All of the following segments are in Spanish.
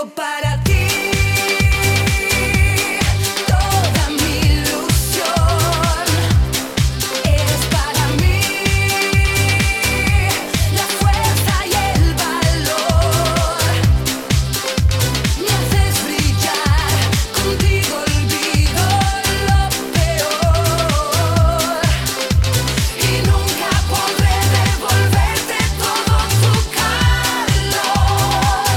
Tengo para ti toda mi ilusión. Eres para mí la fuerza y el valor. Me haces brillar, contigo olvido lo peor. Y nunca podré devolverte todo tu calor.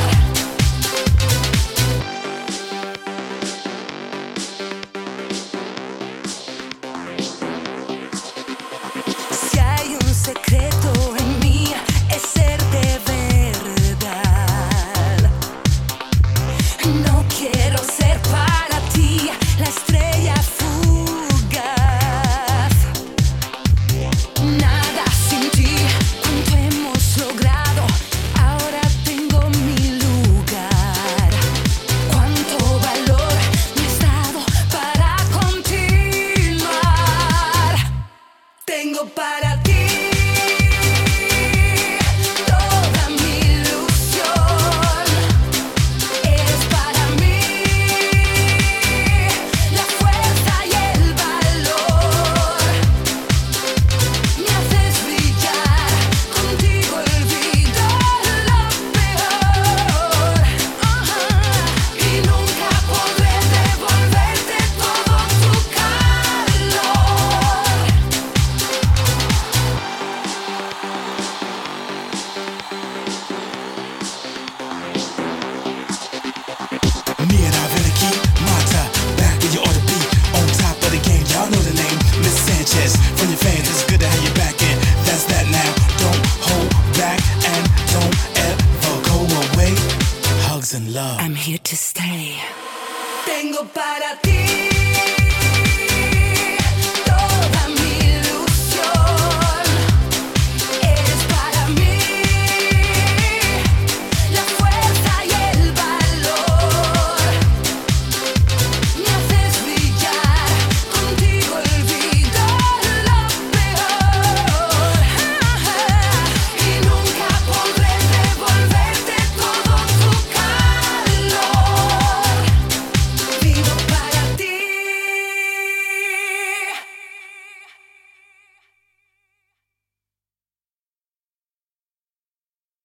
Si hay un secreto en mí, es ser de verdad. No quiero ser para ti la estrella fugaz. Nada sin ti, cuánto hemos logrado. Ahora tengo mi lugar. Cuánto valor me has dado para continuar. Tengo para ti toda mi ilusión. Eres para mí la fuerza y el valor. Me haces brillar, contigo olvido lo peor. Y nunca podré devolverte todo tu calor. Me and I really keep my top back where you ought to be, on top of the game. Y'all know the name, Miss Sanchez. From your fans, it's good to have you back in. That's that now. Don't hold back and don't ever go away. Hugs and love. I'm here to stay. Tengo para ti